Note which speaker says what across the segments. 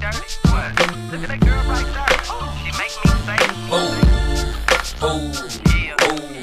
Speaker 1: dirty. What? Look at that girl right there. She make me say, yeah.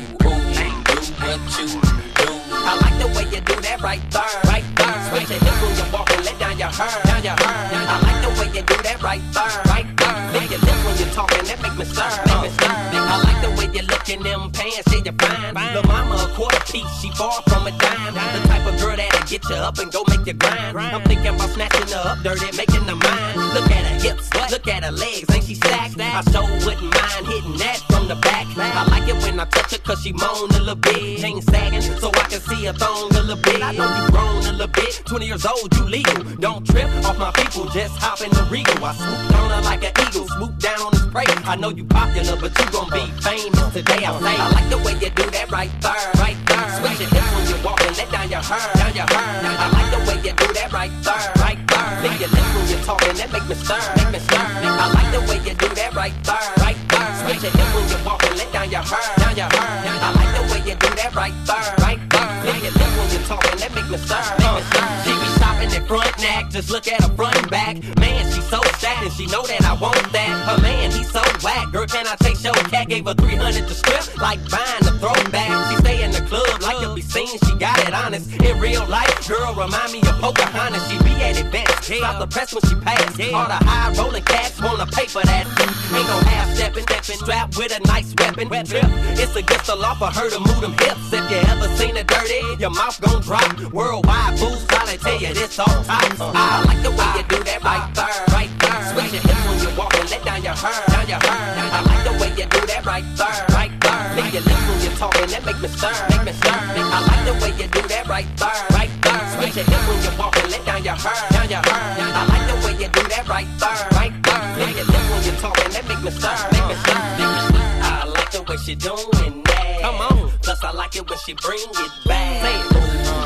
Speaker 2: What you do? I like the way you do that right there, right there. Switch your hips when you walk and let down your hair, down your hair. I like the way you do that right there, right there. Lick your lips when you're talking, that make me stir, make me stir. I like the way you look in them pants, yeah, you fine. Lil' mama a quarter piece, she far from a dime. The type of girl that'll get you up and go make you grind. I'm thinking about snatching her up dirty, making her mine. Look at her hips, look at her legs, ain't she stacked? I sure wouldn't mind hitting that from the back. I like it when I touch her cause she moan a little bit. Chain sagging so I can see her thong a little bit. I know you grown a little bit, 20 years old, you legal. Don't trip off my people, just hop in the Regal. I swoop on her like an eagle, swoop down on his prey. I know you popular, but you gon' be famous today. I say, I like the way you do that right there, right there. Switch your hips when you walk and let down your hair, down your hair. I like the way you do that right there, right there. Lick your lips when you're talking, that make me stir, make me stir. I like the way you do that right there, right there. Switch your hips when you walk and let down your hair, down your hair. I like the way you do that right there, right there. Lick your lips when you're talking, that make me stir, make me stir. She be shopping at front neck, just look at her front and back. Man, she so sad and she know that I want that. Her man, he so whack. Girl, can I take your cat? Gave her 300 to strip, like buying a throwback. She stay in the club, like to be seen. She got it honest. In real life, girl, remind me of Pocahontas. She be at events, stop the press when she pass. All the high rolling cats wanna pay for that. Ain't no half stepping, strapped with a nice weapon. Trip, it's against the law for her to move them hips. If you ever seen her dirty, your mouth gon' drop. Worldwide fools probably tell you this all time. I like the way you do that right there, right there. Switch your hips when you walk and let down your hair, down your hair. I like the way you do that right there, right there. Lick your lips when you're talking, that make me stir, make me stir. I like the way you do that right there, right there. Switch your hips when you walk and let down your hair, down your hair. I like the way you do that right there, right there. Lick your lips when you're talking, that make me stir, make me stir, make me stir. I like the way she doing that. Come on. Plus I like it when she bring it back. Say it.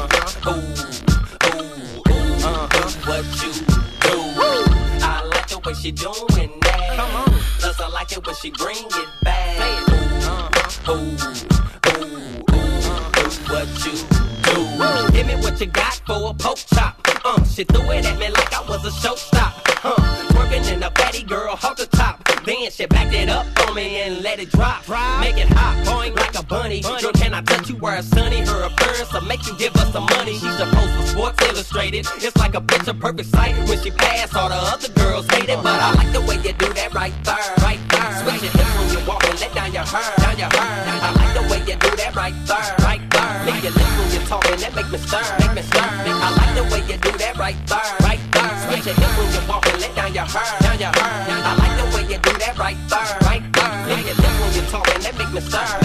Speaker 2: What you do? I like the way she doing that. Come on. Plus I like it when she bring it back. Say it. What you do? Give me what you got for a poke chop. She threw it at me like I was a showstop. Twerking in a fatty girl, hold the top. Then she backed it up on me and let it drop. Make it hot, boing like a bunny. Girl, can I touch you where it's sunny? Her appearance will make you give us some money. She's a post for Sports Illustrated. It's like a picture perfect sight. When she pass, all the other girls hate it. But I like the way you do that right there, right there. Switch your hips when you walk and let down your hair, down your hair. I like the way you do that right there, right there. Lick your lips when you're talking, that make me stir, make me stir. I like the way you do that right there, right there. Switch your hips when you walk and let down your hair, down your hair. I like the way you do that right there, right there. Lick your lips when you're talking, that make me stir.